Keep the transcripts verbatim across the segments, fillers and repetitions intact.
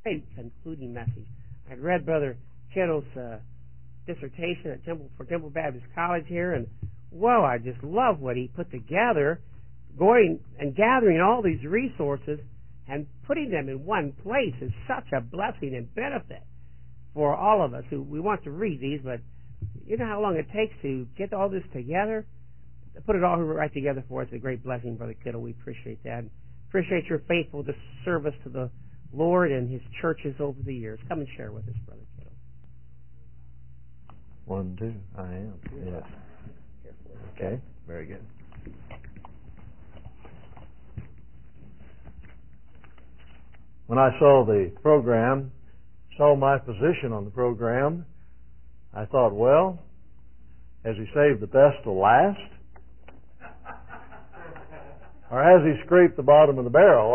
great concluding message. I'd read Brother Kittle's uh, dissertation at Temple for Temple Baptist College here, and whoa, I just love what he put together, going and gathering all these resources and putting them in one place is such a blessing and benefit for all of us who we want to read these, but you know how long it takes to get all this together? To put it all right together for us is a great blessing, Brother Kittle. We appreciate that. Appreciate your faithful service to the Lord and His churches over the years. Come and share with us, Brother Kittle. One, two. I am. Yes. Okay. Very good. When I saw the program, saw my position on the program, I thought, well, has he saved the best to last? Or has he scraped the bottom of the barrel?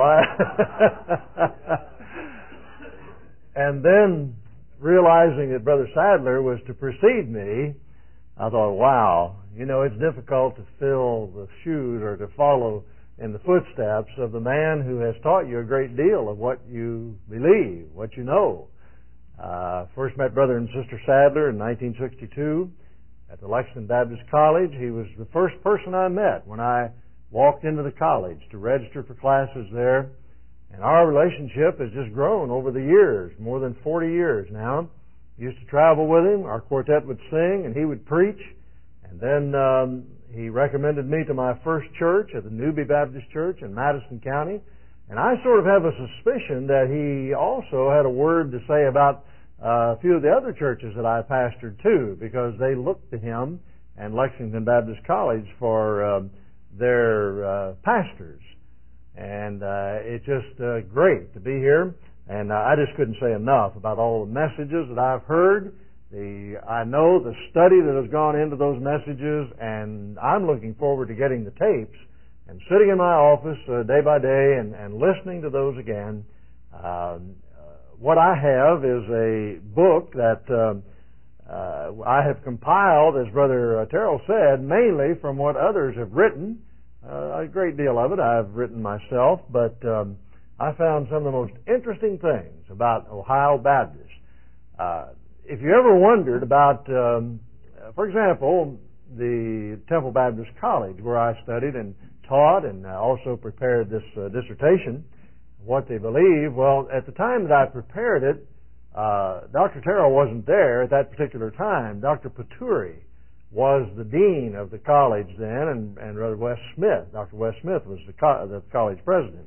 And then, realizing that Brother Sadler was to precede me, I thought, wow, you know, it's difficult to fill the shoes or to follow in the footsteps of the man who has taught you a great deal of what you believe, what you know. Uh, first met Brother and Sister Sadler in nineteen sixty-two at the Lexington Baptist College. He was the first person I met when I walked into the college to register for classes there. And our relationship has just grown over the years, more than forty years now. Used to travel with him. Our quartet would sing and he would preach. And then um, he recommended me to my first church at the Newby Baptist Church in Madison County. And I sort of have a suspicion that he also had a word to say about uh, a few of the other churches that I pastored too, because they looked to him and Lexington Baptist College for uh, their uh, pastors. And uh, it's just uh, great to be here. And uh, I just couldn't say enough about all the messages that I've heard. The I know the study that has gone into those messages, and I'm looking forward to getting the tapes and sitting in my office uh, day by day and, and listening to those again. Uh, what I have is a book that uh, uh, I have compiled, as Brother Terrell said, mainly from what others have written. Uh, a great deal of it I've written myself, but um, I found some of the most interesting things about Ohio Baptist. Uh, if you ever wondered about, um, for example, the Temple Baptist College, where I studied and taught and also prepared this uh, dissertation, what they believe, well, at the time that I prepared it, uh, Doctor Terrell wasn't there at that particular time. Doctor Paturi was the dean of the college then, and, and Brother Wes Smith. Doctor Wes Smith was the, co- the college president.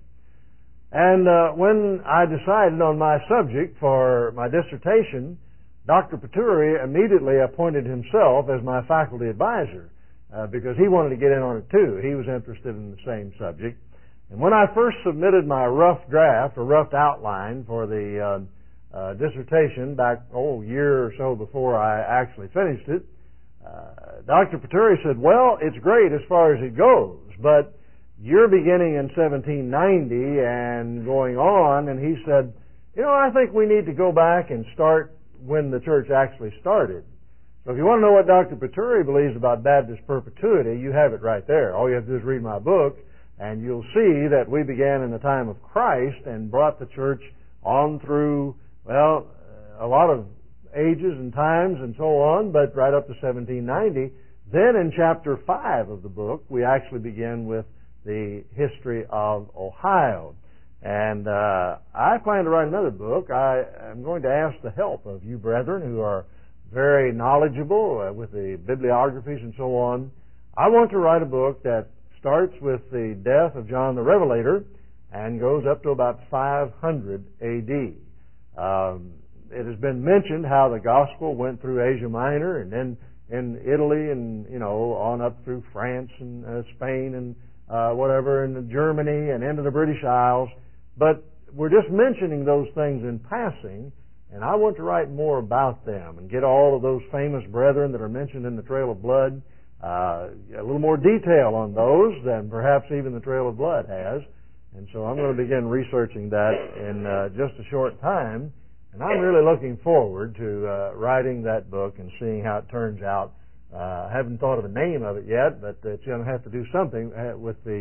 And uh, when I decided on my subject for my dissertation, Doctor Paturi immediately appointed himself as my faculty advisor uh, because he wanted to get in on it too. He was interested in the same subject. And when I first submitted my rough draft or rough outline for the uh, uh, dissertation back, oh, a year or so before I actually finished it, uh, Doctor Paturi said, well, it's great as far as it goes, but you're beginning in seventeen ninety and going on, and he said, you know, I think we need to go back and start when the church actually started. So if you want to know what Doctor Paturi believes about Baptist perpetuity, you have it right there. All you have to do is read my book, and you'll see that we began in the time of Christ and brought the church on through, well, a lot of ages and times and so on, but right up to seventeen ninety. Then in chapter five of the book, we actually begin with the history of Ohio. And uh, I plan to write another book. I am going to ask the help of you brethren who are very knowledgeable uh, with the bibliographies and so on. I want to write a book that starts with the death of John the Revelator and goes up to about five hundred A D. Um, it has been mentioned how the gospel went through Asia Minor and then in Italy and, you know, on up through France and uh, Spain and uh, whatever, and Germany and into the British Isles. But we're just mentioning those things in passing, and I want to write more about them and get all of those famous brethren that are mentioned in the Trail of Blood, uh, a little more detail on those than perhaps even the Trail of Blood has. And so I'm going to begin researching that in uh, just a short time. And I'm really looking forward to uh, writing that book and seeing how it turns out. Uh, I haven't thought of a name of it yet, but it's going to have to do something with the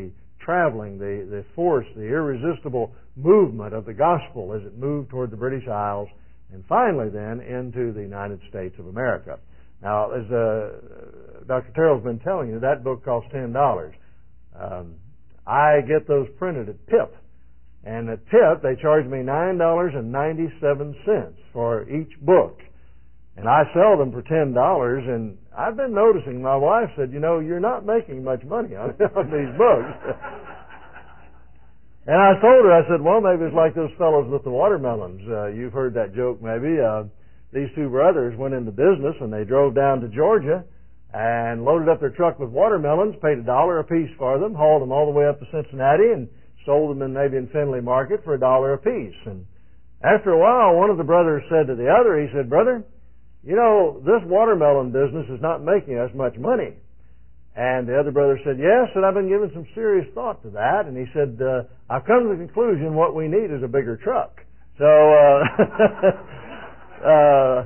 traveling, the, the force, the irresistible movement of the gospel as it moved toward the British Isles and finally then into the United States of America. Now, as uh, Doctor Terrell's been telling you, that book costs ten dollars. Um, I get those printed at P I P, and at P I P they charge me nine dollars and ninety-seven cents for each book. And I sell them for ten dollars, and I've been noticing, my wife said, you know, you're not making much money on, on these books. And I told her, I said, well, maybe it's like those fellows with the watermelons. Uh, you've heard that joke maybe. Uh, these two brothers went into business, and they drove down to Georgia and loaded up their truck with watermelons, paid a dollar a piece for them, hauled them all the way up to Cincinnati, and sold them in maybe in Findlay Market for a dollar a piece. And after a while, one of the brothers said to the other, he said, brother, you know, this watermelon business is not making us much money. And the other brother said, yes, and I've been giving some serious thought to that. And he said, uh, I've come to the conclusion what we need is a bigger truck. So, uh, uh,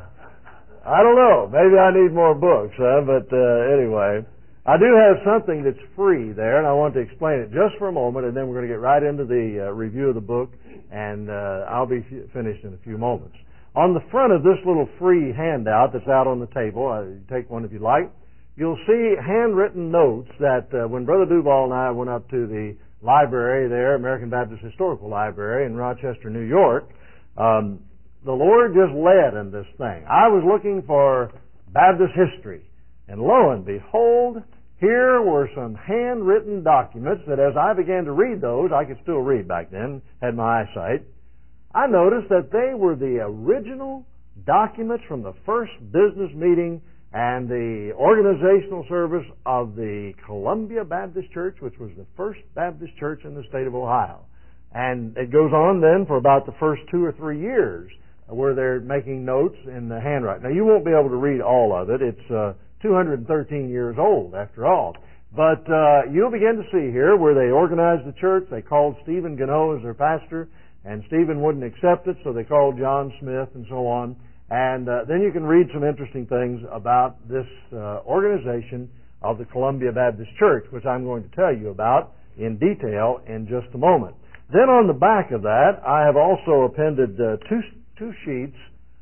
I don't know. Maybe I need more books, huh? But uh, anyway, I do have something that's free there, and I want to explain it just for a moment, and then we're going to get right into the uh, review of the book, and uh, I'll be f- finished in a few moments. On the front of this little free handout that's out on the table, uh, you take one if you like, you'll see handwritten notes that uh, when Brother Duval and I went up to the library there, American Baptist Historical Library in Rochester, New York, um, the Lord just led in this thing. I was looking for Baptist history, and lo and behold, here were some handwritten documents that as I began to read those, I could still read back then, had my eyesight, I noticed that they were the original documents from the first business meeting and the organizational service of the Columbia Baptist Church, which was the first Baptist church in the state of Ohio. And it goes on then for about the first two or three years where they're making notes in the handwriting. Now, you won't be able to read all of it. It's uh, two hundred thirteen years old, after all. But uh, you'll begin to see here where they organized the church. They called Stephen Gano as their pastor, and Stephen wouldn't accept it, so they called John Smith and so on. And uh, then you can read some interesting things about this uh, organization of the Columbia Baptist Church, which I'm going to tell you about in detail in just a moment. Then on the back of that, I have also appended uh, two, two sheets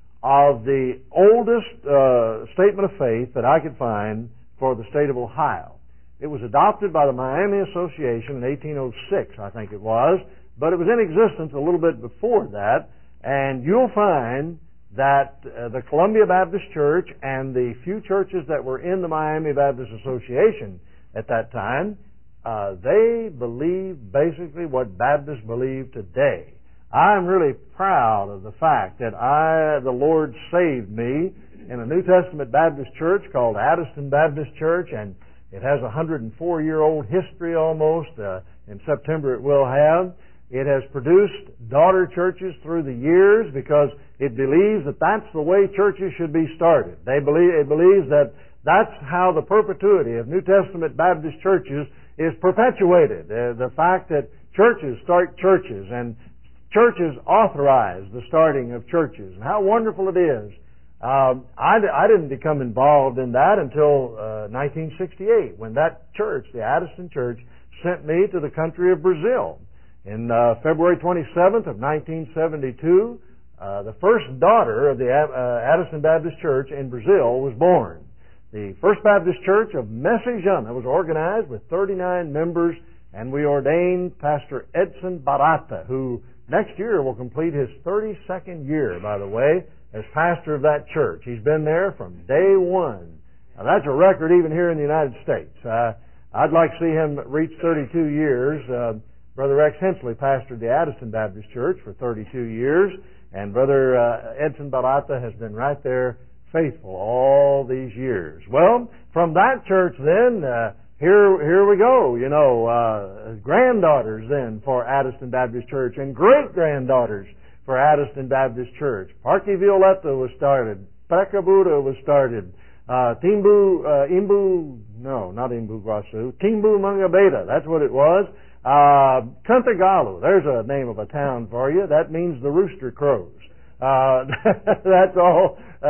of the oldest uh, statement of faith that I could find for the state of Ohio. It was adopted by the Miami Association in eighteen oh six, I think it was, but it was in existence a little bit before that, and you'll find that uh, the Columbia Baptist Church and the few churches that were in the Miami Baptist Association at that time, uh, they believed basically what Baptists believe today. I'm really proud of the fact that I, the Lord saved me in a New Testament Baptist church called Addiston Baptist Church, and it has a one hundred four year old history almost. Uh, in September it will have. It has produced daughter churches through the years because it believes that that's the way churches should be started. They believe, it believes that that's how the perpetuity of New Testament Baptist churches is perpetuated. Uh, the fact that churches start churches and churches authorize the starting of churches. And how wonderful it is. Um, I, I didn't become involved in that until uh, nineteen sixty-eight when that church, the Addiston Church, sent me to the country of Brazil. In uh, February twenty-seventh of nineteen seventy-two, uh, the first daughter of the uh, Addiston Baptist Church in Brazil was born. The First Baptist Church of Messejana was organized with thirty-nine members, and we ordained Pastor Edson Barata, who next year will complete his thirty-second year, by the way, as pastor of that church. He's been there from day one. Now, that's a record even here in the United States. Uh, I'd like to see him reach thirty-two years. Uh, Brother Rex Hensley pastored the Addiston Baptist Church for thirty-two years, and Brother uh, Edson Barata has been right there faithful all these years. Well, from that church then, uh, here here we go, you know, uh, granddaughters then for Addiston Baptist Church and great-granddaughters for Addiston Baptist Church. Parque Violeta was started. Precabuda was started. Uh, Timbu, uh, Imbu, no, not Imbu Guasu, Timbu Mangabeta, that's what it was. Uh, Cantagalo, there's a name of a town for you. That means the rooster crows. Uh, that's all. Uh,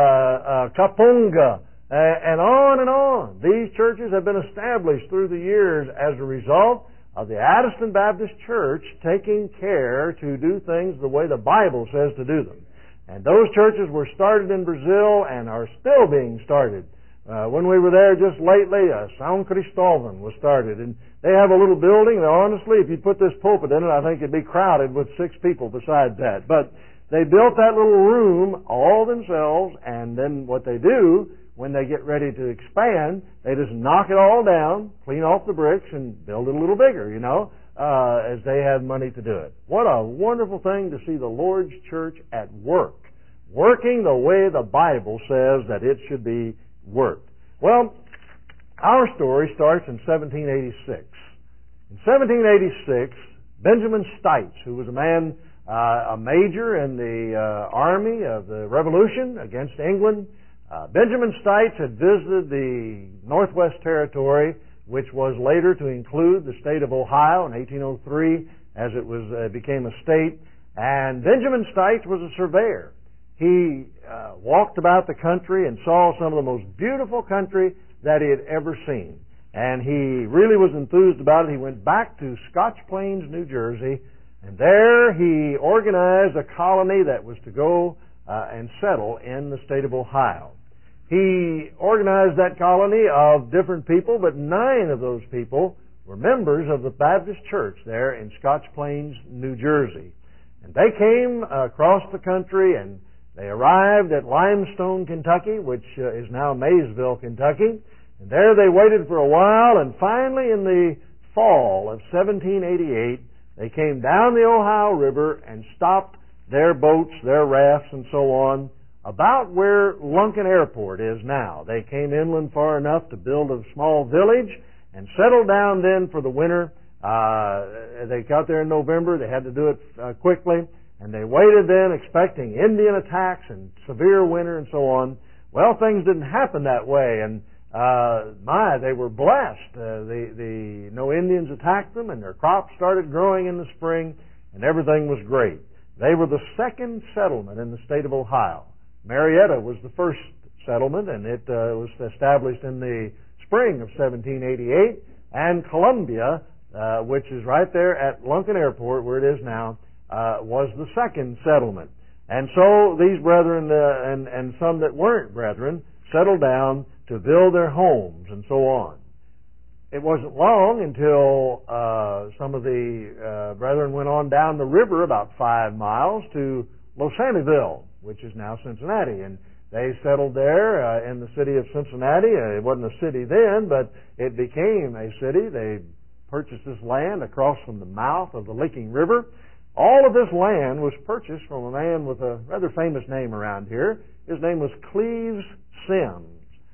uh, Kapunga, uh, and on and on. These churches have been established through the years as a result of the Addiston Baptist Church taking care to do things the way the Bible says to do them. And those churches were started in Brazil and are still being started. Uh, when we were there just lately, uh, São Cristóvão was started. And they have a little building that honestly, if you put this pulpit in it, I think it'd be crowded with six people besides that. But they built that little room all themselves, and then what they do, when they get ready to expand, they just knock it all down, clean off the bricks, and build it a little bigger, you know, uh, as they have money to do it. What a wonderful thing to see the Lord's church at work, working the way the Bible says that it should be worked. Well, our story starts in seventeen eighty-six. In seventeen eighty-six, Benjamin Stites, who was a man, uh, a major in the uh, army of the Revolution against England, uh, Benjamin Stites had visited the Northwest Territory, which was later to include the state of Ohio in eighteen oh three, as it was uh, became a state. And Benjamin Stites was a surveyor. He uh, walked about the country and saw some of the most beautiful country that he had ever seen. And he really was enthused about it. He went back to Scotch Plains, New Jersey, and there he organized a colony that was to go uh, and settle in the state of Ohio. He organized that colony of different people, but nine of those people were members of the Baptist Church there in Scotch Plains, New Jersey. And they came uh, across the country, and they arrived at Limestone, Kentucky, which uh, is now Maysville, Kentucky. And there they waited for a while, and finally in the fall of seventeen eighty-eight, they came down the Ohio River and stopped their boats, their rafts, and so on, about where Lunken Airport is now. They came inland far enough to build a small village and settled down then for the winter. Uh, they got there in November. They had to do it uh, quickly. And they waited then expecting Indian attacks and severe winter and so on. Well, things didn't happen that way. And uh, my, they were blessed. Uh, the, the, no Indians attacked them, and their crops started growing in the spring, and everything was great. They were the second settlement in the state of Ohio. Marietta was the first settlement, and it uh, was established in the spring of seventeen eighty-eight. And Columbia, uh, which is right there at Lunken Airport, where it is now, uh, was the second settlement. And so these brethren uh, and, and some that weren't brethren settled down to build their homes and so on. It wasn't long until uh, some of the uh, brethren went on down the river about five miles to Losaniville, which is now Cincinnati. And they settled there uh, in the city of Cincinnati. Uh, it wasn't a city then, but it became a city. They purchased this land across from the mouth of the Licking River. All of this land was purchased from a man with a rather famous name around here. His name was Cleves Sims.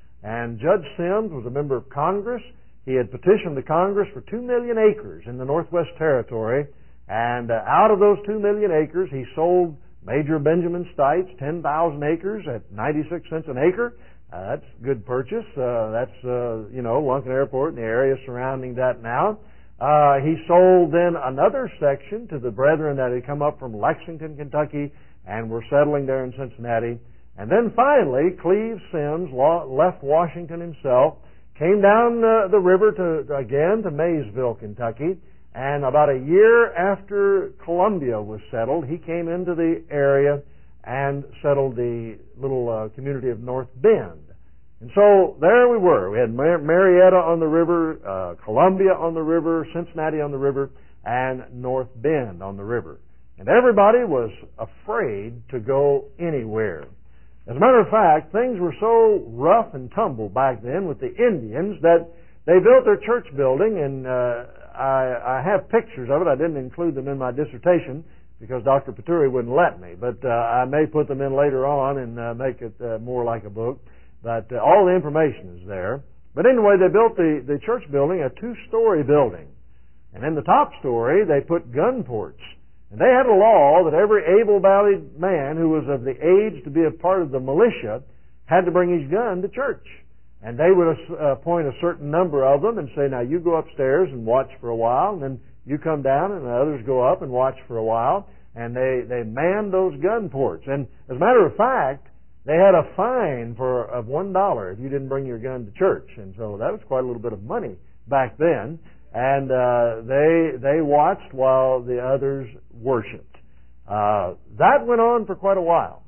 And Judge Sims was a member of Congress. He had petitioned the Congress for two million acres in the Northwest Territory. And uh, out of those two million acres, he sold Major Benjamin Stites ten thousand acres at ninety-six cents an acre. Uh, that's a good purchase. Uh, that's, uh, you know, Lunken Airport and the area surrounding that now. Uh, he sold then another section to the brethren that had come up from Lexington, Kentucky, and were settling there in Cincinnati. And then finally, Cleves Sims left Washington himself, came down uh, the river to again to Maysville, Kentucky, and about a year after Columbia was settled, he came into the area and settled the little uh, community of North Bend. And so there we were. We had Mar- Marietta on the river, uh, Columbia on the river, Cincinnati on the river, and North Bend on the river. And everybody was afraid to go anywhere. As a matter of fact, things were so rough and tumble back then with the Indians that they built their church building, and uh, I, I have pictures of it. I didn't include them in my dissertation because Doctor Paturi wouldn't let me, but uh, I may put them in later on and uh, make it uh, more like a book. But uh, all the information is there. But anyway, they built the, the church building, a two-story building. And in the top story, they put gun ports. And they had a law that every able-bodied man who was of the age to be a part of the militia had to bring his gun to church. And they would appoint a certain number of them and say, now you go upstairs and watch for a while, and then you come down and the others go up and watch for a while. And they, they manned those gun ports. And as a matter of fact, they had a fine for of one dollar if you didn't bring your gun to church. And so that was quite a little bit of money back then. and uh, they they watched while the others worshipped. Uh, that went on for quite a while.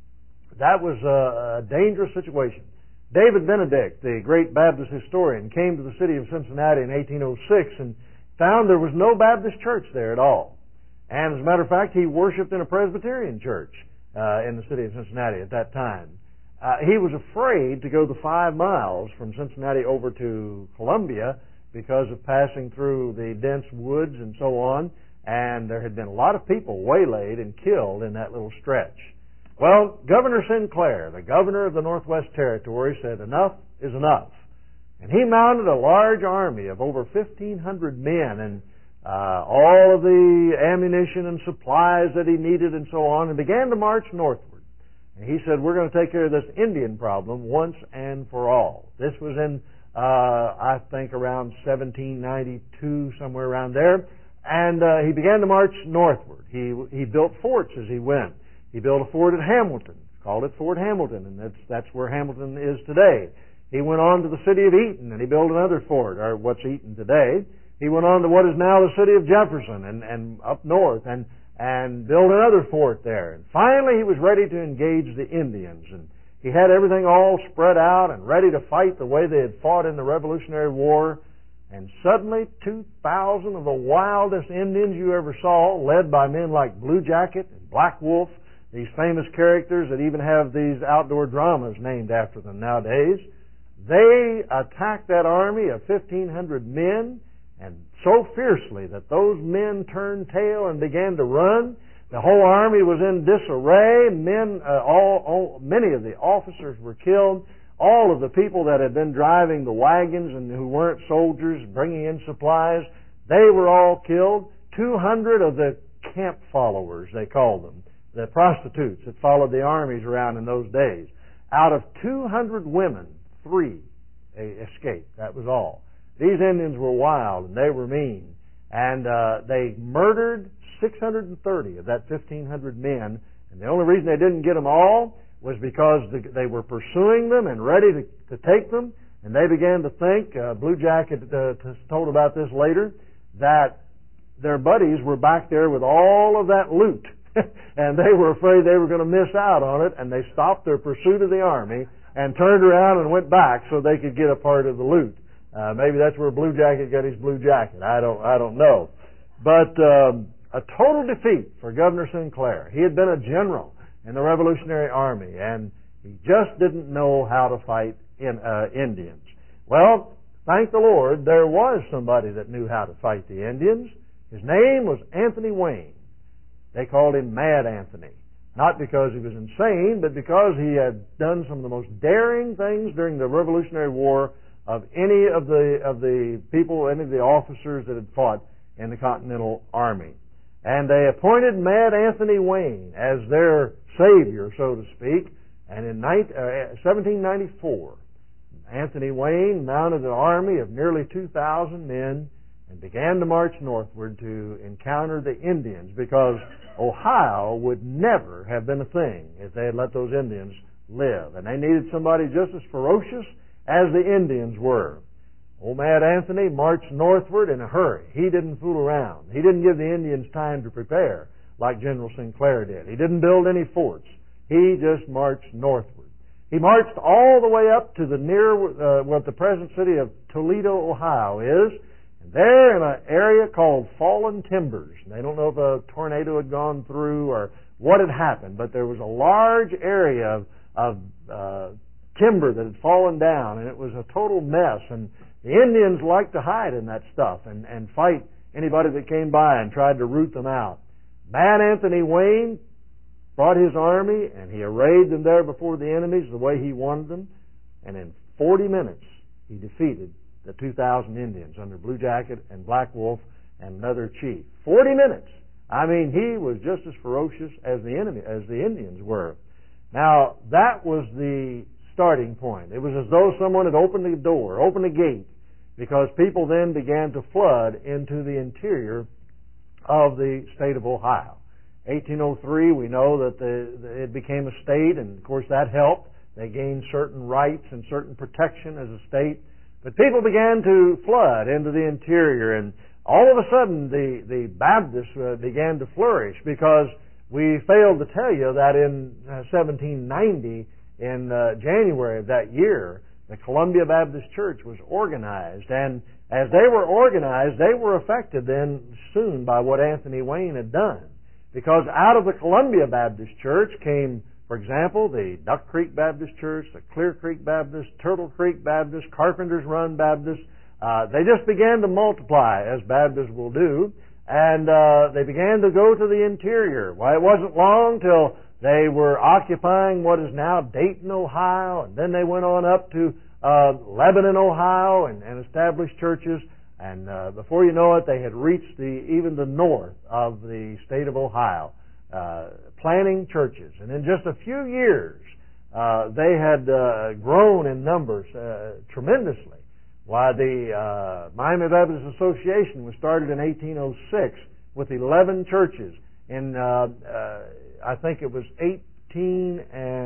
That was a, a dangerous situation. David Benedict, the great Baptist historian, came to the city of Cincinnati in eighteen oh six and found there was no Baptist church there at all. And as a matter of fact, he worshipped in a Presbyterian church uh, in the city of Cincinnati at that time. Uh, he was afraid to go the five miles from Cincinnati over to Columbia because of passing through the dense woods and so on, and there had been a lot of people waylaid and killed in that little stretch. Well, Governor Sinclair, the governor of the Northwest Territory, said enough is enough. And he mounted a large army of over fifteen hundred men and uh, all of the ammunition and supplies that he needed and so on, and began to march northward. And he said, we're going to take care of this Indian problem once and for all. This was in, uh, I think, around seventeen ninety-two, somewhere around there. And uh, he began to march northward. He, he built forts as he went. He built a fort at Hamilton, called it Fort Hamilton, and that's, that's where Hamilton is today. He went on to the city of Eaton, and he built another fort, or what's Eaton today. He went on to what is now the city of Jefferson, and, and up north, and, and built another fort there. And finally, he was ready to engage the Indians, and he had everything all spread out and ready to fight the way they had fought in the Revolutionary War. And suddenly, two thousand of the wildest Indians you ever saw, led by men like Blue Jacket and Black Wolf, these famous characters that even have these outdoor dramas named after them nowadays, they attacked that army of fifteen hundred men, and so fiercely that those men turned tail and began to run. The whole army was in disarray. Men, uh, all, all, many of the officers were killed. All of the people that had been driving the wagons and who weren't soldiers, bringing in supplies, they were all killed. Two hundred of the camp followers, they called them, the prostitutes that followed the armies around in those days. Out of two hundred women, three escaped. That was all. These Indians were wild and they were mean. And uh, they murdered six hundred thirty of that fifteen hundred men. And the only reason they didn't get them all was because the, they were pursuing them and ready to, to take them. And they began to think, uh, Blue Jacket uh, told about this later, that their buddies were back there with all of that loot. And they were afraid they were going to miss out on it, and they stopped their pursuit of the army and turned around and went back so they could get a part of the loot. Uh, maybe that's where Blue Jacket got his blue jacket. I don't, I don't know. But um, a total defeat for Governor Sinclair. He had been a general in the Revolutionary Army, and he just didn't know how to fight in, uh, Indians. Well, thank the Lord, there was somebody that knew how to fight the Indians. His name was Anthony Wayne. They called him Mad Anthony. Not because he was insane, but because he had done some of the most daring things during the Revolutionary War of any of the of the people, any of the officers that had fought in the Continental Army. And they appointed Mad Anthony Wayne as their savior, so to speak. And in seventeen ninety-four, Anthony Wayne mounted an army of nearly two thousand men and began to march northward to encounter the Indians, because Ohio would never have been a thing if they had let those Indians live. And they needed somebody just as ferocious as the Indians were. Old Mad Anthony marched northward in a hurry. He didn't fool around. He didn't give the Indians time to prepare like General Sinclair did. He didn't build any forts. He just marched northward. He marched all the way up to the near uh, what the present city of Toledo, Ohio is. And there in an area called Fallen Timbers. They don't know if a tornado had gone through or what had happened, but there was a large area of, of uh, timber that had fallen down, and it was a total mess. And the Indians liked to hide in that stuff and, and fight anybody that came by and tried to root them out. Mad Anthony Wayne brought his army, and he arrayed them there before the enemies the way he wanted them. And in forty minutes, he defeated the two thousand Indians under Blue Jacket and Black Wolf and another chief. Forty minutes. I mean, he was just as ferocious as the enemy, as the Indians were. Now, that was the starting point. It was as though someone had opened the door, opened a gate, because people then began to flood into the interior of the state of Ohio. eighteen oh three, we know that the, the, it became a state, and of course that helped. They gained certain rights and certain protection as a state. But people began to flood into the interior, and all of a sudden the, the Baptists uh, began to flourish, because we failed to tell you that in uh, seventeen ninety, in uh, January of that year, the Columbia Baptist Church was organized, and as they were organized, they were affected then soon by what Anthony Wayne had done. Because out of the Columbia Baptist Church came, for example, the Duck Creek Baptist Church, the Clear Creek Baptist, Turtle Creek Baptist, Carpenter's Run Baptist. Uh, they just began to multiply, as Baptists will do, and uh, they began to go to the interior. Well, it wasn't long till they were occupying what is now Dayton, Ohio, and then they went on up to uh, Lebanon, Ohio, and, and established churches. And uh, before you know it, they had reached the even the north of the state of Ohio, uh, planting churches. And in just a few years, uh, they had uh, grown in numbers uh, tremendously. Why, the uh, Miami Baptist Association was started in eighteen oh six with eleven churches. In uh, uh, I think it was eighteen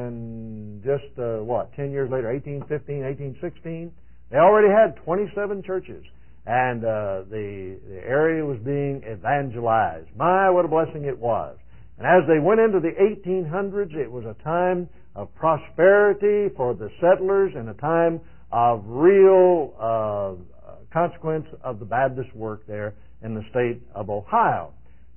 and just uh, what ten years later, eighteen fifteen, eighteen sixteen, they already had twenty-seven churches. And uh, the, the area was being evangelized. My, what a blessing it was. And as they went into the eighteen hundreds, it was a time of prosperity for the settlers and a time of real uh, consequence of the Baptist work there in the state of Ohio.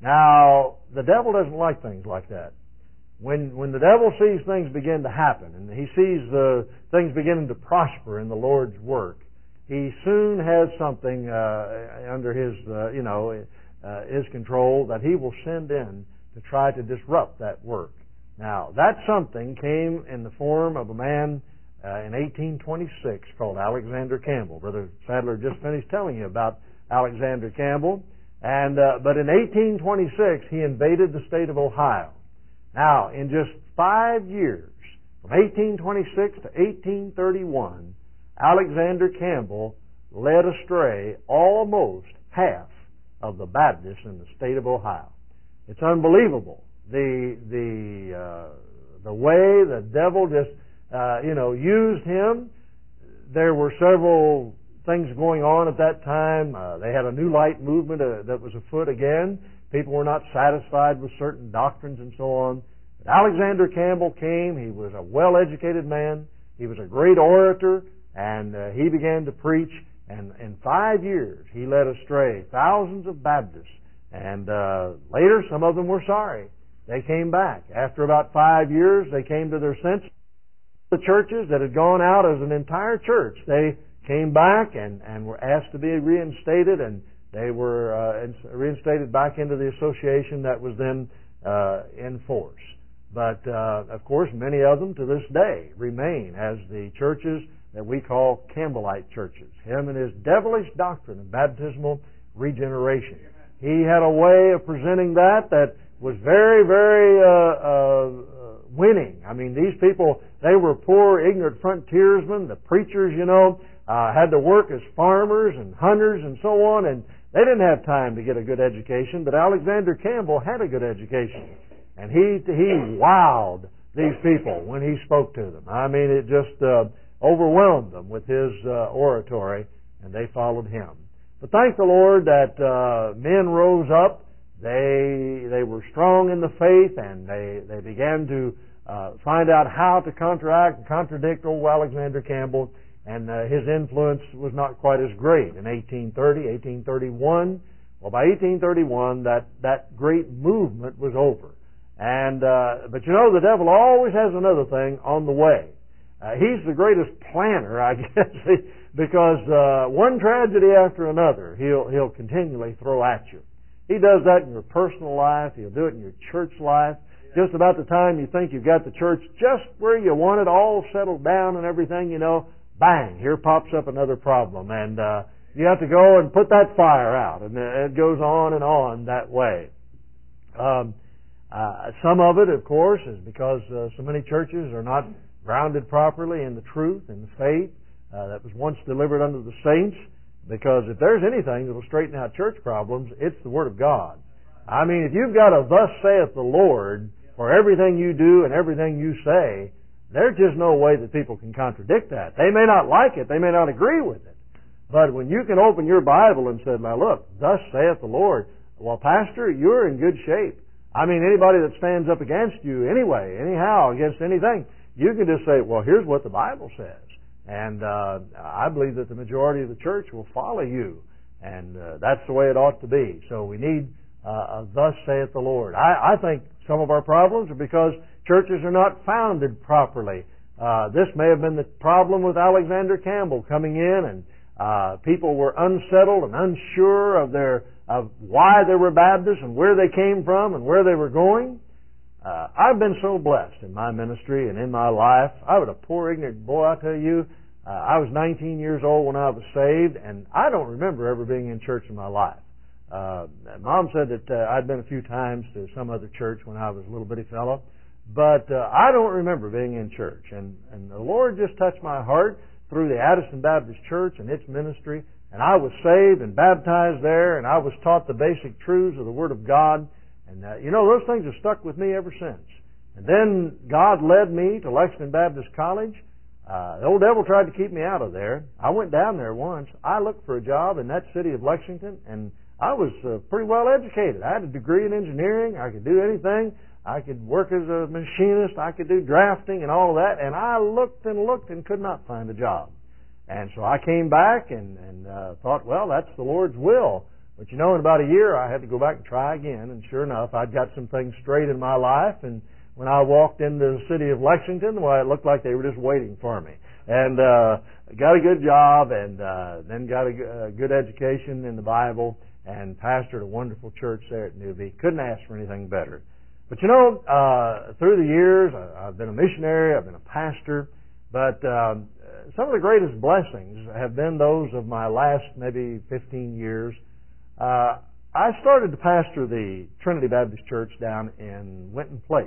Now, the devil doesn't like things like that. When when the devil sees things begin to happen, and he sees the things beginning to prosper in the Lord's work, he soon has something uh, under his, uh, you know, uh, his control that he will send in to try to disrupt that work. Now, that something came in the form of a man uh, in eighteen twenty-six called Alexander Campbell. Brother Sadler just finished telling you about Alexander Campbell. And uh, but in eighteen twenty-six, he invaded the state of Ohio. Now, in just five years, from eighteen twenty-six to eighteen thirty-one, Alexander Campbell led astray almost half of the Baptists in the state of Ohio. It's unbelievable the the uh, the way the devil just uh, you know used him. There were several things going on at that time. Uh, they had a New Light movement uh, that was afoot again. People were not satisfied with certain doctrines and so on. But Alexander Campbell came. He was a well-educated man. He was a great orator. And uh, he began to preach, and in five years he led astray thousands of Baptists. And uh, later, some of them were sorry. They came back. After about five years, they came to their senses. The churches that had gone out as an entire church, they came back and, and were asked to be reinstated, and they were uh, reinstated back into the association that was then uh, in force. But, uh, of course, many of them to this day remain as the churches that we call Campbellite churches. Him and his devilish doctrine of baptismal regeneration. He had a way of presenting that that was very, very uh, uh, winning. I mean, these people, they were poor, ignorant frontiersmen. The preachers, you know, uh, had to work as farmers and hunters and so on, and they didn't have time to get a good education, but Alexander Campbell had a good education. And he he wowed these people when he spoke to them. I mean, it just uh, overwhelmed them with his uh, oratory, and they followed him. But thank the Lord that uh, men rose up. They they were strong in the faith, and they, they began to uh, find out how to counteract and contradict old Alexander Campbell, and uh, his influence was not quite as great in eighteen thirty, eighteen thirty-one. Well, by eighteen thirty-one, that, that great movement was over. And uh, but you know, the devil always has another thing on the way. Uh, he's the greatest planner, I guess, because uh, one tragedy after another he'll he'll continually throw at you. He does that in your personal life. He'll do it in your church life. Just about the time you think you've got the church just where you want it, all settled down and everything, you know, bang, here pops up another problem, and uh, you have to go and put that fire out, and it goes on and on that way. Um, Uh, some of it, of course, is because uh, so many churches are not grounded properly in the truth and the faith uh, that was once delivered unto the saints. Because if there's anything that will straighten out church problems, it's the Word of God. I mean, if you've got a "Thus saith the Lord" for everything you do and everything you say, there's just no way that people can contradict that. They may not like it, they may not agree with it, But when you can open your Bible and say, now look, thus saith the Lord, well, Pastor, you're in good shape. I mean, anybody that stands up against you anyway, anyhow, against anything, you can just say, well, here's what the Bible says. And uh, I believe that the majority of the church will follow you. And uh, that's the way it ought to be. So we need uh, a thus saith the Lord. I, I think some of our problems are because churches are not founded properly. Uh, this may have been the problem with Alexander Campbell coming in, and uh, people were unsettled and unsure of their of why they were Baptists and where they came from and where they were going. Uh, I've been so blessed in my ministry and in my life. I was a poor, ignorant boy, I tell you. Uh, I was nineteen years old when I was saved, and I don't remember ever being in church in my life. Uh, Mom said that uh, I'd been a few times to some other church when I was a little bitty fellow, but uh, I don't remember being in church. And, and the Lord just touched my heart through the Addison Baptist Church and its ministry, and I was saved and baptized there, and I was taught the basic truths of the Word of God. And, uh, you know, those things have stuck with me ever since. And then God led me to Lexington Baptist College. Uh, the old devil tried to keep me out of there. I went down there once. I looked for a job in that city of Lexington, and I was uh, pretty well educated. I had a degree in engineering. I could do anything. I could work as a machinist. I could do drafting and all of that. And I looked and looked and could not find a job. And so I came back and, and uh, thought, well, that's the Lord's will. But you know, in about a year, I had to go back and try again. And sure enough, I'd got some things straight in my life. And when I walked into the city of Lexington, well, it looked like they were just waiting for me. And uh, got a good job, and uh, then got a, a good education in the Bible, and pastored a wonderful church there at Newby. Couldn't ask for anything better. But you know, uh, through the years, I, I've been a missionary, I've been a pastor, but um, some of the greatest blessings have been those of my last maybe fifteen years. Uh, I started to pastor the Trinity Baptist Church down in Winton Place.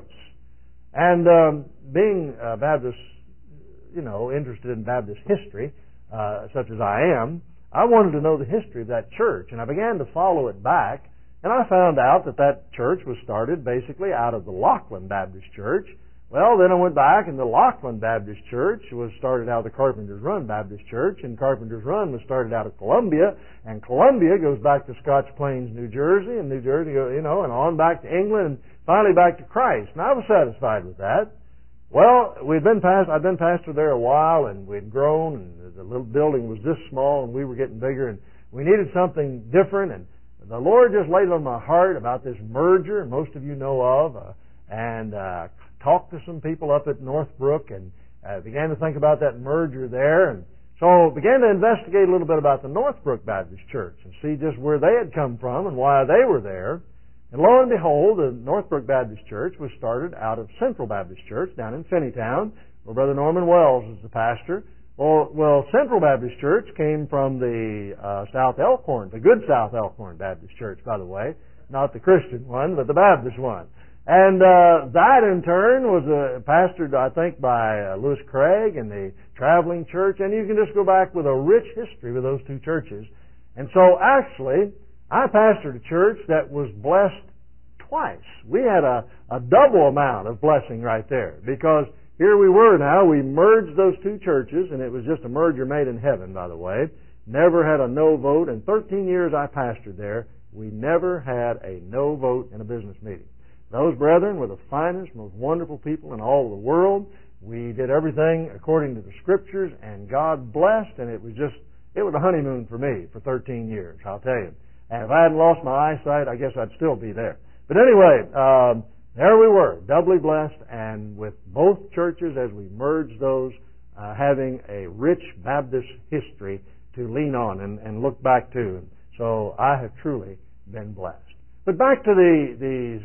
And um, being a Baptist, you know, interested in Baptist history, uh, such as I am, I wanted to know the history of that church. And I began to follow it back. And I found out that that church was started basically out of the Laughlin Baptist Church. Well, then I went back, and the Laughlin Baptist Church was started out of the Carpenter's Run Baptist Church, and Carpenter's Run was started out of Columbia, and Columbia goes back to Scotch Plains, New Jersey, and New Jersey, you know, and on back to England, and finally back to Christ. And I was satisfied with that. Well, we'd been past, I'd been pastor there a while, and we'd grown, and the little building was this small, and we were getting bigger, and we needed something different, and the Lord just laid on my heart about this merger, most of you know of, uh, and uh, talked to some people up at Northbrook, and uh, began to think about that merger there, and so began to investigate a little bit about the Northbrook Baptist Church and see just where they had come from and why they were there. And lo and behold, the Northbrook Baptist Church was started out of Central Baptist Church down in Finneytown, where Brother Norman Wells is the pastor. Well, well, Central Baptist Church came from the uh, South Elkhorn, the good South Elkhorn Baptist Church, by the way, not the Christian one, but the Baptist one. And uh, that, in turn, was uh, pastored, I think, by uh, Lewis Craig and the Traveling Church. And you can just go back with a rich history with those two churches. And so, actually, I pastored a church that was blessed twice. We had a, a double amount of blessing right there, because here we were now. We merged those two churches, and it was just a merger made in heaven, by the way. Never had a no vote. In thirteen years I pastored there, we never had a no vote in a business meeting. Those brethren were the finest, most wonderful people in all of the world. We did everything according to the Scriptures, and God blessed, and it was just, it was a honeymoon for me for thirteen years, I'll tell you. And if I hadn't lost my eyesight, I guess I'd still be there. But anyway, um, there we were, doubly blessed, and with both churches, as we merged those, uh, having a rich Baptist history to lean on and, and look back to. So I have truly been blessed. But back to the, the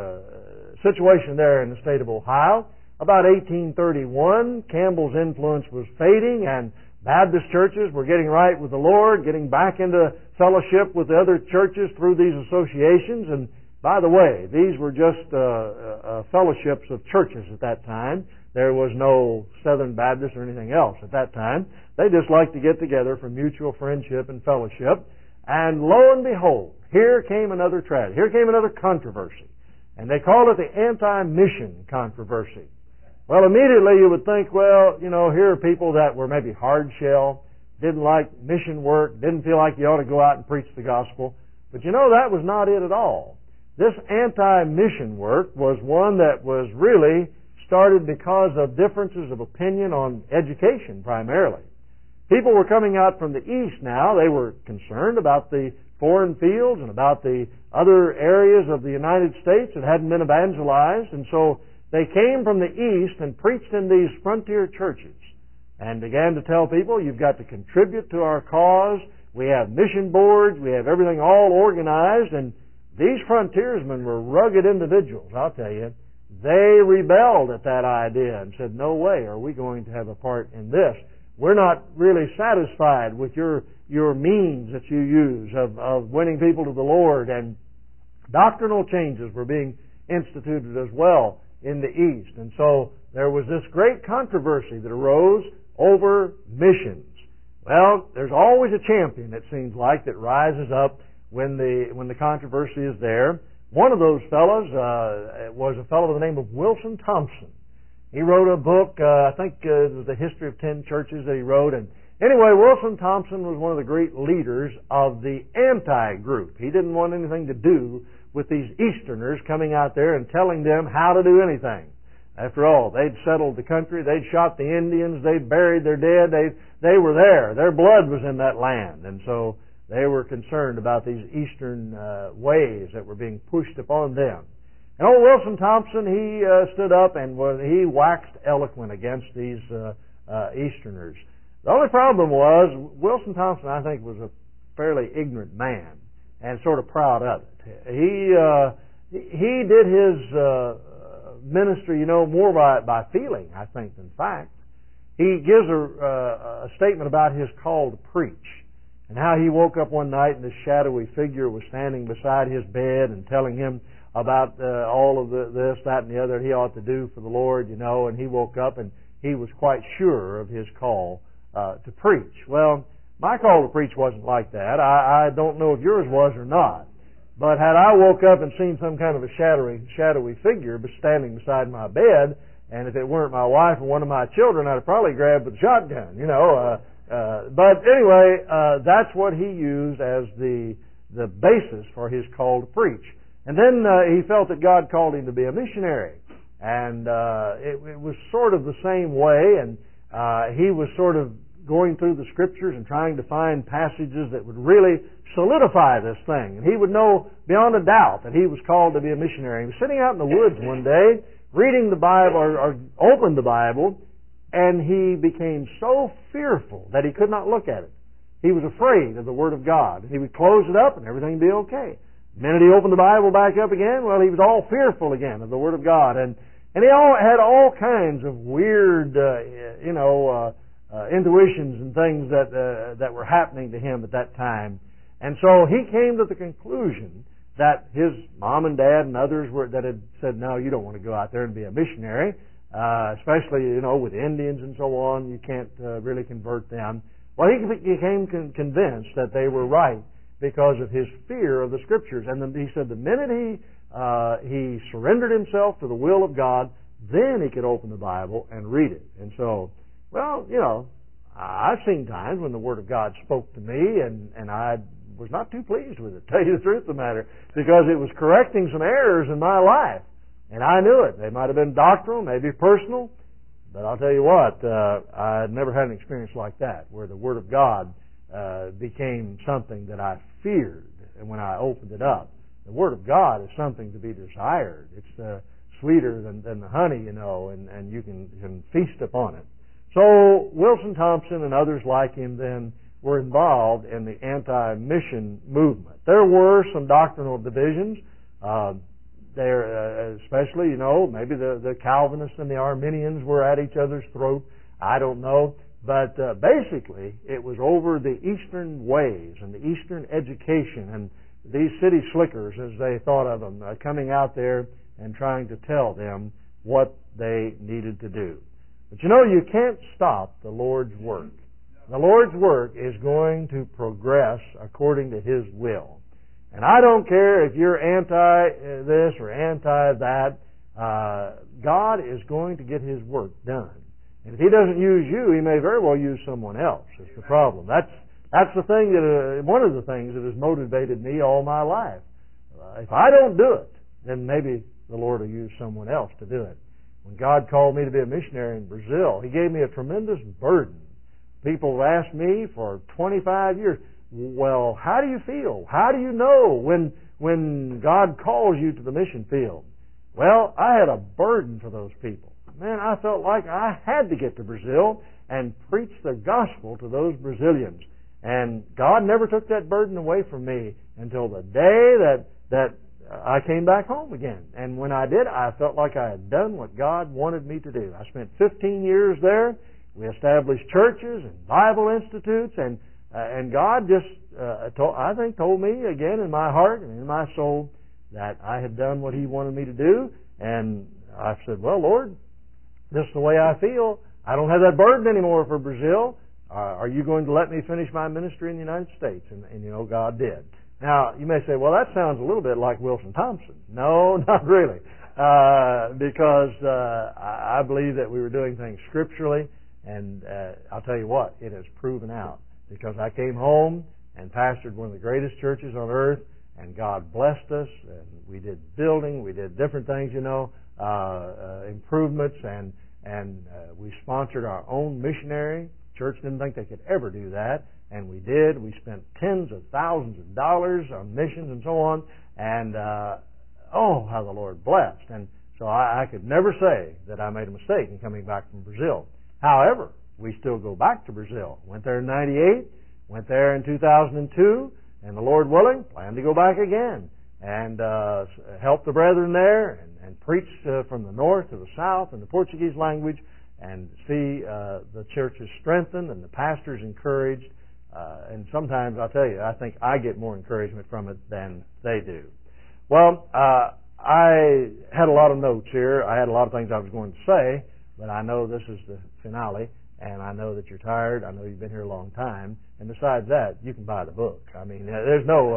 uh, situation there in the state of Ohio. About eighteen thirty-one, Campbell's influence was fading, and Baptist churches were getting right with the Lord, getting back into fellowship with the other churches through these associations. And by the way, these were just uh, uh, fellowships of churches at that time. There was no Southern Baptist or anything else at that time. They just liked to get together for mutual friendship and fellowship. And lo and behold, here came another tragedy. Here came another controversy. And they called it the anti-mission controversy. Well, immediately you would think, well, you know, here are people that were maybe hard shell, didn't like mission work, didn't feel like you ought to go out and preach the gospel. But you know, that was not it at all. This anti-mission work was one that was really started because of differences of opinion on education primarily. People were coming out from the east now. They were concerned about the foreign fields and about the other areas of the United States that hadn't been evangelized. And so they came from the east and preached in these frontier churches and began to tell people, you've got to contribute to our cause. We have mission boards. We have everything all organized. And these frontiersmen were rugged individuals, I'll tell you. They rebelled at that idea and said, no way are we going to have a part in this. We're not really satisfied with your your means that you use of, of winning people to the Lord. And doctrinal changes were being instituted as well in the East. And so there was this great controversy that arose over missions. Well, there's always a champion, it seems like, that rises up when the when the controversy is there. One of those fellows uh, was a fellow by the name of Wilson Thompson. He wrote a book, uh, I think uh, it was the History of Ten Churches that he wrote. And anyway, Wilson Thompson was one of the great leaders of the anti-group. He didn't want anything to do with these Easterners coming out there and telling them how to do anything. After all, they'd settled the country, they'd shot the Indians, they'd buried their dead, they they were there. Their blood was in that land. And so they were concerned about these Eastern uh, ways that were being pushed upon them. And old Wilson Thompson, he uh, stood up and was, he waxed eloquent against these uh, uh, Easterners. The only problem was, Wilson Thompson, I think, was a fairly ignorant man and sort of proud of it. He uh, he did his uh, ministry, you know, more by, by feeling, I think, than fact. He gives a, uh, a statement about his call to preach and how he woke up one night and this shadowy figure was standing beside his bed and telling him about uh, all of the, this, that, and the other he ought to do for the Lord, you know, and he woke up and he was quite sure of his call uh, to preach. Well, my call to preach wasn't like that. I, I don't know if yours was or not. But had I woke up and seen some kind of a shadowy, shadowy figure standing beside my bed, and if it weren't my wife or one of my children, I'd have probably grabbed with a shotgun, you know. Uh, uh, but anyway, uh, that's what he used as the the basis for his call to preach. And then uh, he felt that God called him to be a missionary. And uh, it, it was sort of the same way, and uh, he was sort of going through the Scriptures and trying to find passages that would really solidify this thing. And he would know beyond a doubt that he was called to be a missionary. He was sitting out in the woods one day, reading the Bible, or, or opened the Bible, and he became so fearful that he could not look at it. He was afraid of the Word of God. He would close it up and everything would be okay. The minute he opened the Bible back up again, well, he was all fearful again of the Word of God. And and he all had all kinds of weird, uh, you know, uh, uh, intuitions and things that uh, that were happening to him at that time. And so he came to the conclusion that his mom and dad and others were that had said, no, you don't want to go out there and be a missionary, uh, especially, you know, with Indians and so on. You can't uh, really convert them. Well, he became con- convinced that they were right because of his fear of the Scriptures. And then he said the minute he uh, he surrendered himself to the will of God, then he could open the Bible and read it. And so, well, you know, I've seen times when the Word of God spoke to me and, and I was not too pleased with it, to tell you the truth of the matter, because it was correcting some errors in my life. And I knew it. They might have been doctrinal, maybe personal, but I'll tell you what, uh, I never had an experience like that, where the Word of God uh, became something that I feared when I opened it up. The Word of God is something to be desired. It's uh, sweeter than, than the honey, you know, and, and you can, can feast upon it. So Wilson Thompson and others like him then were involved in the anti-mission movement. There were some doctrinal divisions. Uh, there, uh, especially, you know, maybe the, the Calvinists and the Arminians were at each other's throat. I don't know. But uh, basically, it was over the Eastern ways and the Eastern education and these city slickers, as they thought of them, uh, coming out there and trying to tell them what they needed to do. But you know, you can't stop the Lord's work. The Lord's work is going to progress according to His will. And I don't care if you're anti this or anti that, uh, God is going to get His work done. And if He doesn't use you, He may very well use someone else. Is the problem. That's that's the thing that uh, one of the things that has motivated me all my life. Uh, if I don't do it, then maybe the Lord will use someone else to do it. When God called me to be a missionary in Brazil, He gave me a tremendous burden. People have asked me for twenty-five years, well, how do you feel? How do you know when when God calls you to the mission field? Well, I had a burden for those people. Man, I felt like I had to get to Brazil and preach the gospel to those Brazilians. And God never took that burden away from me until the day that that I came back home again. And when I did, I felt like I had done what God wanted me to do. I spent fifteen years there. We established churches and Bible institutes, and uh, and God just, uh, told, I think, told me again in my heart and in my soul that I had done what He wanted me to do. And I said, well, Lord, this is the way I feel. I don't have that burden anymore for Brazil. Uh, are you going to let me finish my ministry in the United States? And, and you know, God did. Now, you may say, well, that sounds a little bit like Wilson Thompson. No, not really. Uh, because uh, I believe that we were doing things scripturally. And uh, I'll tell you what, it has proven out. Because I came home and pastored one of the greatest churches on earth, and God blessed us, and we did building, we did different things, you know, uh, uh, improvements, and and uh, we sponsored our own missionary. Church didn't think they could ever do that, and we did. We spent tens of thousands of dollars on missions and so on, and uh, oh, how the Lord blessed. And so I, I could never say that I made a mistake in coming back from Brazil. However, we still go back to Brazil. Went there in ninety-eight, went there in two thousand two, and the Lord willing, plan to go back again and uh, help the brethren there and, and preach uh, from the north to the south in the Portuguese language and see uh, the churches strengthened and the pastors encouraged. Uh, and sometimes, I'll tell you, I think I get more encouragement from it than they do. Well, uh, I had a lot of notes here. I had a lot of things I was going to say, but I know this is the finale. And I know that you're tired. I know you've been here a long time. And besides that, you can buy the book. I mean, there's no...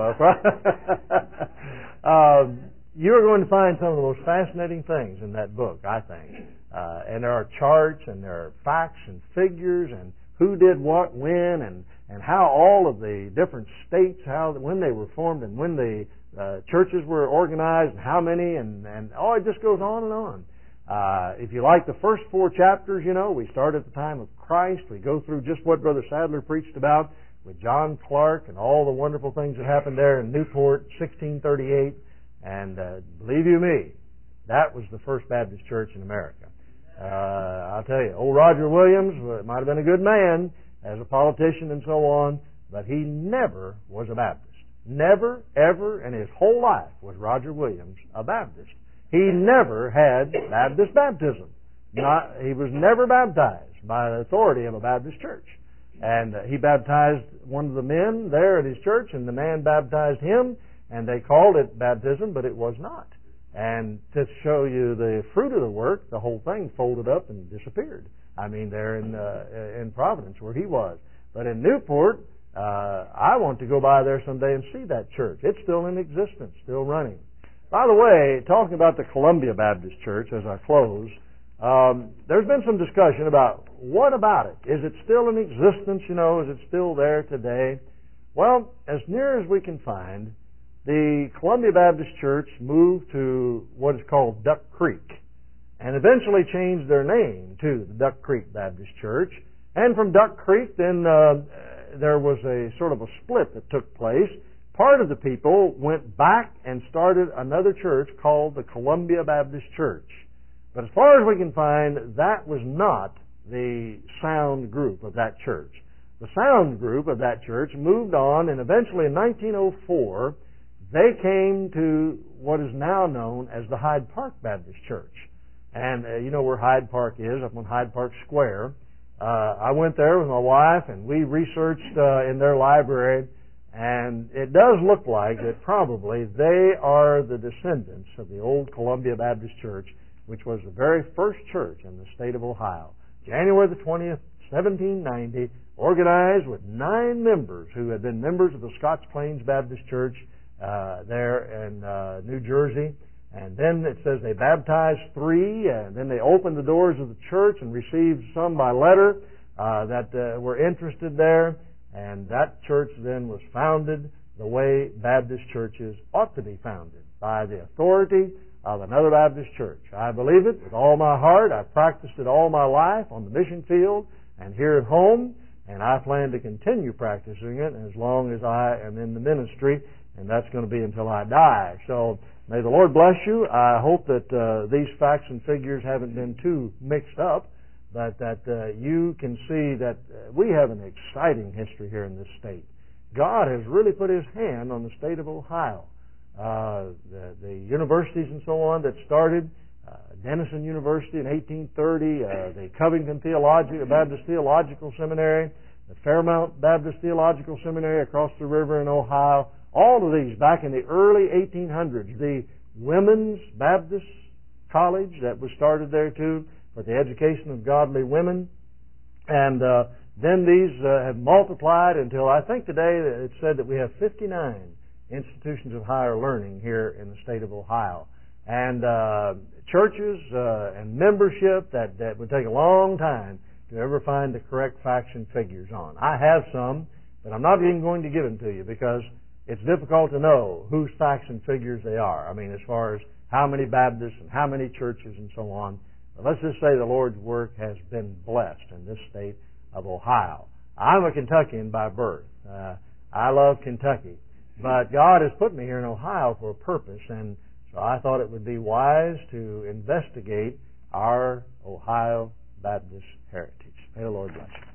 Uh, um, you're going to find some of the most fascinating things in that book, I think. Uh, and there are charts, and there are facts and figures, and who did what when, and, and how all of the different states, how when they were formed, and when the uh, churches were organized, and how many, and, and oh, it just goes on and on. Uh, if you like the first four chapters, you know, we start at the time of Christ. We go through just what Brother Sadler preached about with John Clark and all the wonderful things that happened there in Newport, sixteen thirty-eight. And uh, believe you me, that was the first Baptist church in America. Uh, I'll tell you, old Roger Williams uh, might have been a good man as a politician and so on, but he never was a Baptist. Never, ever in his whole life was Roger Williams a Baptist. He never had Baptist baptism. Not, he was never baptized by the authority of a Baptist church. And uh, he baptized one of the men there at his church, and the man baptized him, and they called it baptism, but it was not. And to show you the fruit of the work, the whole thing folded up and disappeared. I mean, there in uh, in Providence where he was. But in Newport, uh, I want to go by there someday and see that church. It's still in existence, still running. By the way, talking about the Columbia Baptist Church as I close, um, there's been some discussion about what about it? Is it still in existence? You know, is it still there today? Well, as near as we can find, the Columbia Baptist Church moved to what is called Duck Creek and eventually changed their name to the Duck Creek Baptist Church. And from Duck Creek, then uh, there was a sort of a split that took place. Part of the people went back and started another church called the Columbia Baptist Church. But as far as we can find, that was not the sound group of that church. The sound group of that church moved on, and eventually in nineteen oh four, they came to what is now known as the Hyde Park Baptist Church. And uh, you know where Hyde Park is, up on Hyde Park Square. Uh, I went there with my wife, and we researched uh, in their library. And it does look like that probably they are the descendants of the old Columbia Baptist Church, which was the very first church in the state of Ohio. January the twentieth, seventeen ninety, organized with nine members who had been members of the Scotch Plains Baptist Church uh, there in uh, New Jersey. And then it says they baptized three, and then they opened the doors of the church and received some by letter uh, that uh, were interested there. And that church then was founded the way Baptist churches ought to be founded, by the authority of another Baptist church. I believe it with all my heart. I've practiced it all my life on the mission field and here at home, and I plan to continue practicing it as long as I am in the ministry, and that's going to be until I die. So may the Lord bless you. I hope that uh, these facts and figures haven't been too mixed up, but that uh, you can see that uh, we have an exciting history here in this state. God has really put His hand on the state of Ohio. Uh, the, the universities and so on that started, uh, Denison University in eighteen thirty, uh, the Covington Theological, Baptist Theological Seminary, the Fairmount Baptist Theological Seminary across the river in Ohio, all of these back in the early eighteen hundreds. The Women's Baptist College that was started there too for the education of godly women. And uh, then these uh, have multiplied until I think today it's said that we have fifty-nine institutions of higher learning here in the state of Ohio. And uh, churches uh, and membership that, that would take a long time to ever find the correct facts and figures on. I have some, but I'm not even going to give them to you because it's difficult to know whose facts and figures they are. I mean, as far as how many Baptists and how many churches and so on. But let's just say the Lord's work has been blessed in this state of Ohio. I'm a Kentuckian by birth. Uh, I love Kentucky. But God has put me here in Ohio for a purpose, and so I thought it would be wise to investigate our Ohio Baptist heritage. May the Lord bless you.